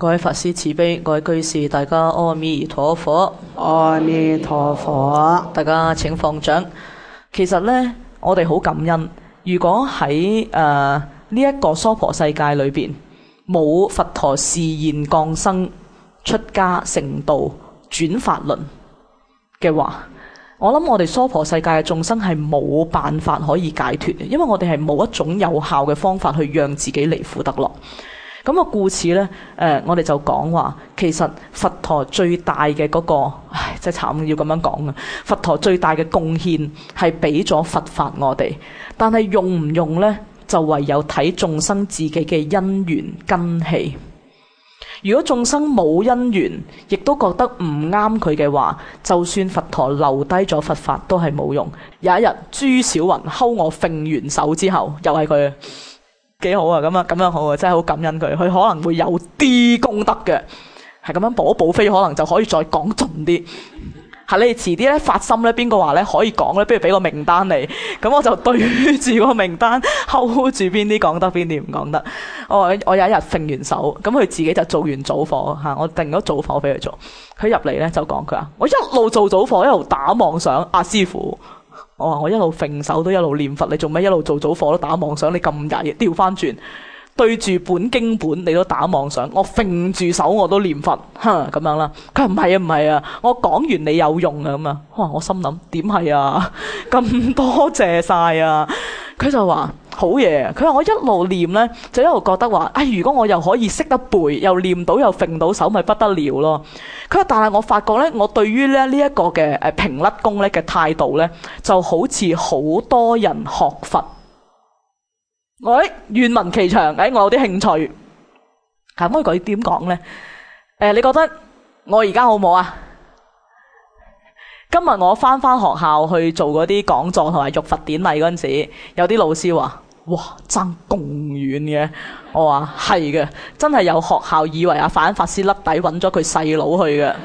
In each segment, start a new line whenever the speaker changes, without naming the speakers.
各位法師慈悲，各位居士，大家阿彌陀佛。
阿彌陀佛。
大家請放掌。其實呢，我哋好感恩。如果喺呢一個娑婆世界裏邊冇佛陀示現降生、出家成道、轉法輪嘅話，我諗我哋娑婆世界嘅眾生係冇辦法可以解脫嘅，因為我哋係冇一種有效嘅方法去讓自己離苦得樂。咁啊，故此呢，我哋就講話，其實佛陀最大嘅嗰個，真係慘要咁樣講啊！佛陀最大嘅貢獻係俾咗佛法我哋，但係用唔用呢，就唯有睇眾生自己嘅因緣根器。如果眾生冇因緣，亦都覺得唔啱佢嘅話，就算佛陀留低咗佛法都係冇用。有一日朱小雲睺我揈完手之後，又係佢。幾好啊！咁樣好啊，真係好感恩佢。佢可能會有啲功德嘅，係咁樣補寶飛，可能就可以再講盡啲。係你哋遲啲咧發心咧，邊個話咧可以講咧？不如俾個名單你，咁我就對住個名單 hold 住邊啲講得，邊啲唔講得。我有一日揈完手，咁佢自己就做完早課嚇，我定咗早課俾佢做。佢入嚟咧就講佢話：我一路做早課，一路打妄想。阿師傅。我話我一路揈手都一路念佛，你做咩一路做早課都打妄想？你咁曳，調翻轉對住本經本，你都打妄想。我揈住手我都念佛，咁樣啦。佢話唔係啊，唔係啊，我講完你有用啊咁啊。我心諗點係啊？咁多謝晒啊！佢就話好嘢。佢話我一路念呢，就一路覺得話，如果我又可以識得背，又念到又揈到手，咪不得了咯。佢話但係我發覺呢，我對於呢一個嘅平甩功呢嘅態度呢，就好似好多人學佛。喂，願聞其詳。我有啲興趣。咁佢點講呢？你覺得我而家好唔好啊？今日我翻學校去做嗰啲講座同埋浴佛典禮嗰陣時，有啲老師話：哇，爭咁遠嘅。我話係嘅，真係有學校以為阿反法師甩底揾咗佢細佬去嘅。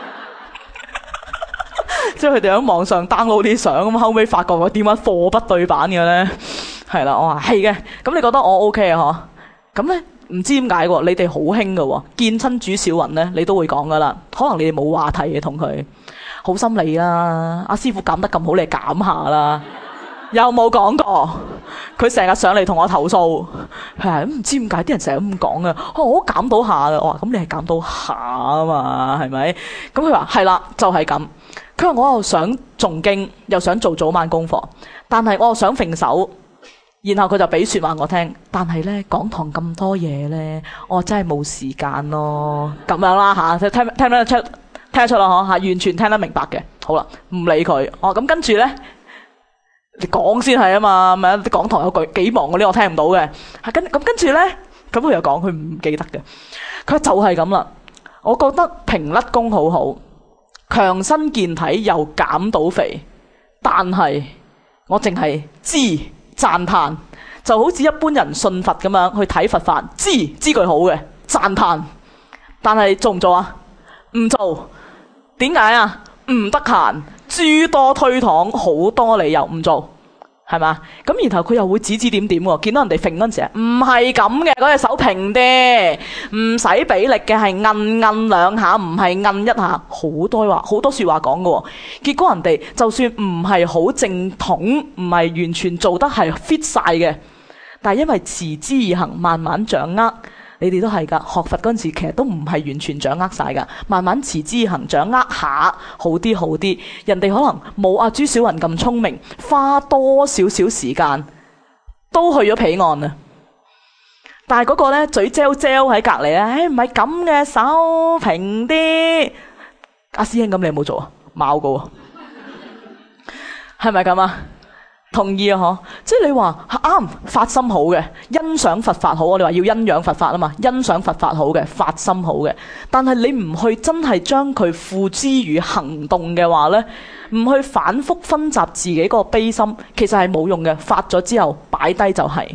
即係佢哋喺網上 download 啲相，咁後尾發覺我點解貨不對版嘅呢？係啦，我話係嘅。咁你覺得我 OK 啊？嗬？咁呢，唔知點解喎？你哋好興嘅喎，見親主小雲呢，你都會講噶啦。可能你哋冇話題嘅同佢。好心理啦，阿師傅減得咁好，你減下啦。有冇講過？佢成日上嚟同我投訴，係唔知點解啲人成日咁講啊？我減到下嘅，我話咁你係減到下啊嘛，係咪？咁佢話係啦，就係咁。佢話我又想誦經，又想做早晚功課，但係我又想揈手。然後佢就俾說話我聽，但係呢，講堂咁多嘢呢，我真係冇時間咯。咁樣啦吓，聽得出。聽得出啦，完全聽得明白嘅。好啦，唔理佢。咁跟住呢，你講先係啊嘛，咪啲講堂有句幾忙嗰啲我聽唔到嘅。跟住呢，咁佢又講佢唔記得嘅。佢就係咁啦。我覺得平甩功好好，強身健體又減到肥，但係我淨係知讚歎，就好似一般人信佛咁樣去睇佛法，知佢好嘅讚歎，但係做唔做啊？唔做。點解啊？唔得閒，諸多推搪，好多理由唔做，係嘛？咁然後佢又會指點點喎，見到人哋揈嗰陣時，唔係咁嘅，嗰隻手平啲，唔使俾力嘅，係摁兩下，唔係摁一下，好多說話講嘅。結果人哋就算唔係好正統，唔係完全做得係 fit 晒嘅，但係因為持之以恆，慢慢掌握。你哋都係噶，學佛嗰陣時其實都唔係完全掌握晒噶，慢慢持之以恆，掌握下好啲。人哋可能冇阿朱小雲咁聰明，花多少少時間都去咗彼岸啊！但係嗰個呢，嘴嚼喺隔離咧，唔係咁嘅，手平啲。阿師兄咁你有冇做啊？冇噶喎，係咪咁啊？同意啊，嗬！即係你話啱，發心好嘅，欣賞佛法好，我哋話要欣賞佛法啊嘛，欣賞佛法好嘅，發心好嘅。但係你唔去真係將佢付之於行動嘅話呢，唔去反覆分集自己個悲心，其實係冇用嘅。發咗之後擺低就係。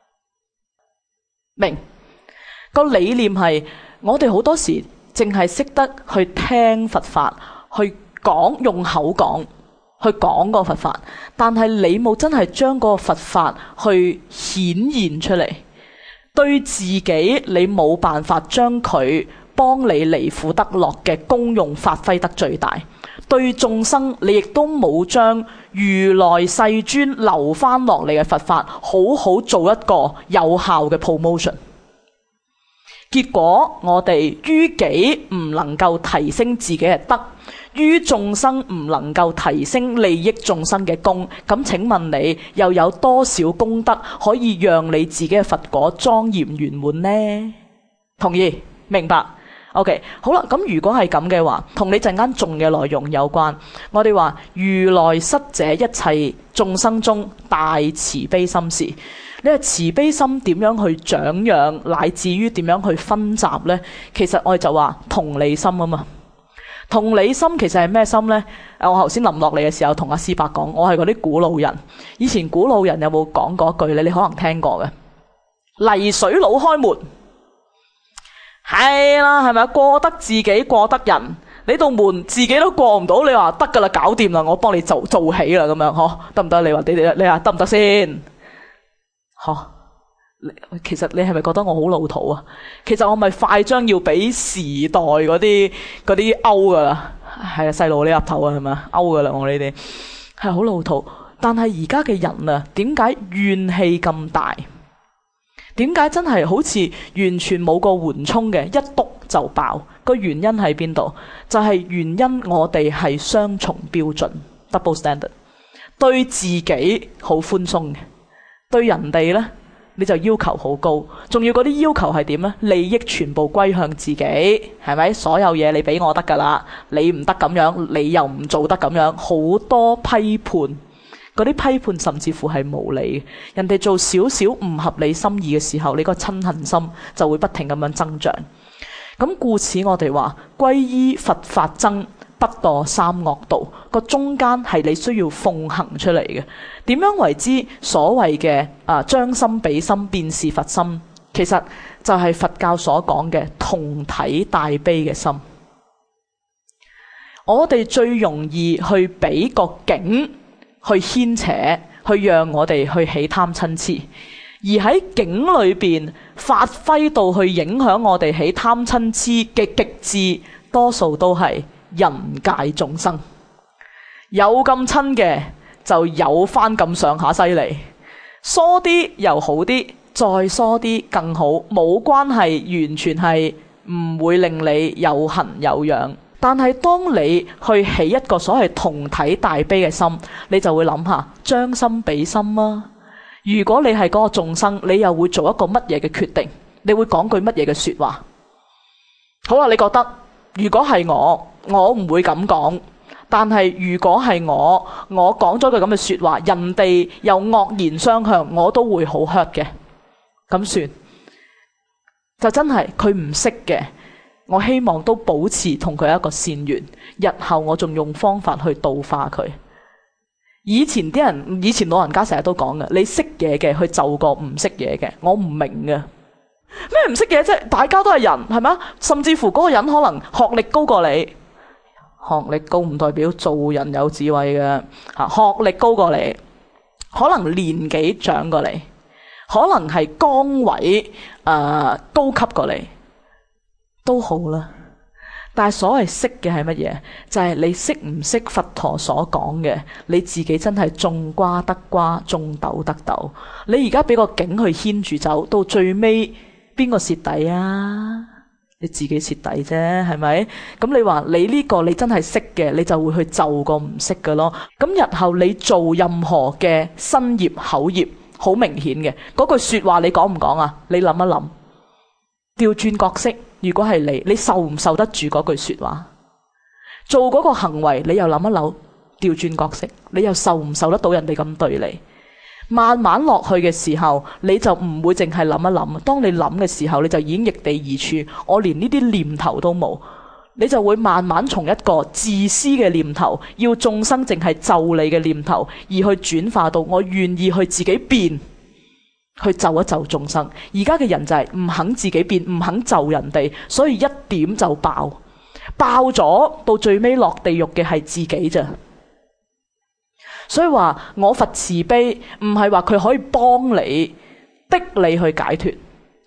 明個理念係，我哋好多時淨係識得去聽佛法，去講，用口講。去講個佛法，但係你冇真係將個佛法去顯現出嚟。 對自己你冇辦法將佢幫你離苦得樂嘅功用發揮得最大，對眾生你亦都冇將如來世尊留翻落嚟嘅佛法好好做一個有效嘅 promotion。結果我哋於己唔能夠提升自己嘅德，於眾生唔能夠提升利益眾生嘅功，咁請問你又有多少功德可以讓你自己嘅佛果莊嚴圓滿呢？同意？明白？OK， 好啦，咁如果係咁嘅話，同你陣間誦嘅內容有關。我哋話如來失者一切眾生中大慈悲心事。呢個慈悲心點樣去長養，乃至於點樣去分集呢？其實我哋就話同理心啊嘛。同理心其實係咩心呢？我頭先臨落嚟嘅時候同阿思伯講，我係嗰啲古老人。以前古老人有冇講過一句咧？你可能聽過嘅，泥水佬開門。係啦，係咪啊？過得自己，過得人，你道門自己都過唔到，你話得噶啦，搞掂啦，我幫你做起啦，咁樣嗬，得唔得？你話你話得唔得先？嗬，其實你係咪覺得我好老土啊？其實我咪快將要俾時代嗰啲勾噶啦，係啊，細路你岌頭啊，係咪啊？勾噶啦，我呢啲係好老土。但係而家嘅人啊，點解怨氣咁大？點解真係好似完全冇個緩衝嘅，一督就爆？個原因喺邊度？就係原因我哋係雙重標準 （double standard）， 對自己好寬鬆嘅，對人哋呢，你就要求好高。仲要嗰啲要求係點呢？利益全部歸向自己，係咪？所有嘢你俾我得噶啦，你唔得咁樣，你又唔做得咁樣，好多批判。嗰啲批判甚至乎係無理嘅，人哋做少少唔合理心意嘅時候，你個親恨心就會不停咁樣增長。咁故此我哋話皈依佛法僧，不墮三惡道。個中間係你需要奉行出嚟嘅。點樣為之所謂嘅將心比心，便是佛心？其實就係佛教所講嘅同體大悲嘅心。我哋最容易去俾個境去牽扯，去讓我哋去起貪嗔痴，而喺境裏邊發揮到去影響我哋起貪嗔痴嘅極致，多數都係人界眾生。有咁親嘅就有翻咁上下犀利，疏啲又好啲，再疏啲更好，冇關係，完全係唔會令你有痕有癢。但係當你去起一個所謂同體大悲嘅心，你就會諗下將心比心啊。如果你係嗰個眾生，你又會做一個乜嘢嘅決定？你會講句乜嘢嘅說話？好啦，你覺得如果係我唔會咁講。但係如果係我講咗句咁嘅說話，人哋又惡言相向，我都會好 hurt 嘅。咁算就真係佢唔識嘅。我希望都保持同佢一個善緣，日後我仲用方法去度化佢。以前老人家成日都講嘅，你識嘢嘅去就個唔識嘢嘅，我唔明嘅。咩唔識嘢啫？大家都係人，係咪？甚至乎嗰個人可能學歷高過你，學歷高唔代表做人有智慧嘅。學歷高過你，可能年紀長過你，可能係崗位高級過你。都好啦，但係所謂識嘅係乜嘢？就係你識唔識佛陀所講嘅？你自己真係種瓜得瓜，種豆得豆。你而家俾個境去牽住走，到最尾邊個蝕底啊？你自己蝕底啫，係咪？咁你話你呢個你真係識嘅，你就會去就個唔識嘅咯。咁日後你做任何嘅身業口業，好明顯嘅嗰句說話，你講唔講啊？你諗一諗，調轉角色。如果係你受唔受得住嗰句說話？做嗰個行為，你又諗一諗，調轉角色，你又受唔受得到人哋咁對你？慢慢落去嘅時候，你就唔會淨係諗一諗。當你諗嘅時候，你就已經易地而處。我連呢啲念頭都冇，你就會慢慢從一個自私嘅念頭，要眾生淨係就你嘅念頭，而去轉化到我願意去自己變。去就一就眾生，而家嘅人就係唔肯自己變，唔肯就人哋，所以一點就爆咗，到最尾落地獄嘅係自己咋。所以話我佛慈悲，唔係話佢可以幫你逼你去解脫，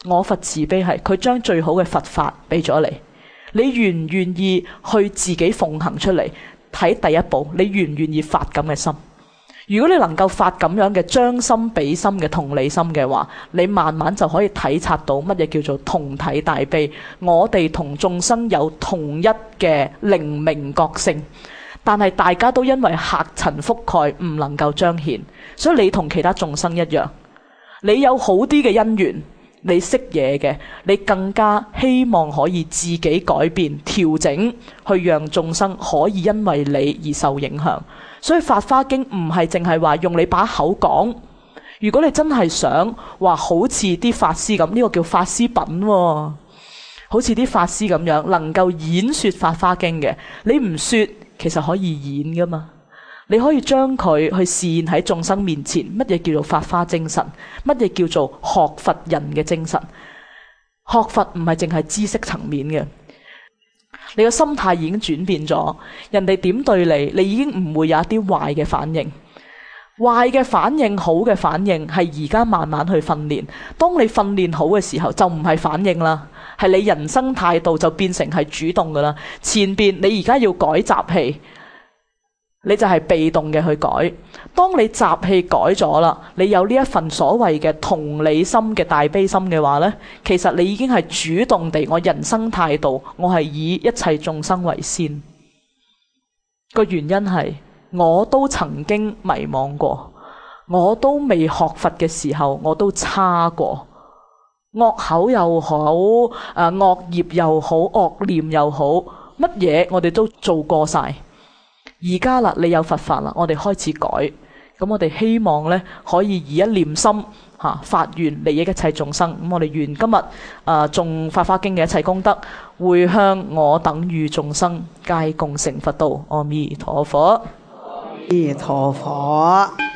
我佛慈悲係佢將最好嘅佛法俾咗你，你願唔願意去自己奉行出嚟？睇第一步，你願唔願意發咁嘅心？如果你能夠發咁樣嘅將心比心嘅同理心嘅話，你慢慢就可以體察到乜嘢叫做同體大悲。我哋同眾生有同一嘅靈明覺性，但係大家都因為客塵覆蓋唔能夠彰顯，所以你同其他眾生一樣，你有好啲嘅因緣，你識嘢嘅，你更加希望可以自己改變調整，去讓眾生可以因為你而受影響。所以《法華經》唔係淨係話用你把口講，如果你真係想話好似啲法師咁，呢個叫法師品喎，好似啲法師咁樣能夠演說《法華經》嘅，你唔說其實可以演噶嘛。你可以將佢去示現喺眾生面前，乜嘢叫做法華精神？乜嘢叫做學佛人嘅精神？學佛唔係淨係知識層面嘅，你個心態已經轉變咗，人哋點對你，你已經唔會有一啲壞嘅反應。壞嘅反應，好嘅反應，係而家慢慢去訓練。當你訓練好嘅時候，就唔係反應啦，係你人生態度就變成係主動噶啦。前邊你而家要改習氣，你就係被動嘅去改。當你習氣改咗啦，你有呢一份所謂嘅同理心嘅大悲心嘅話呢，其實你已經係主動地，我人生態度我係以一切眾生為先。個原因係我都曾經迷惘過，我都未學佛嘅時候我都差過，惡口又好，惡業又好，惡念又好，乜嘢我哋都做過晒。而家啦，你有佛法啦，我哋開始改。咁我哋希望呢，可以以一念心發願利益一切眾生。咁我哋願今日誦法華經嘅一切功德，回向我等與眾生，皆共成佛道。阿彌陀佛。
阿彌陀佛。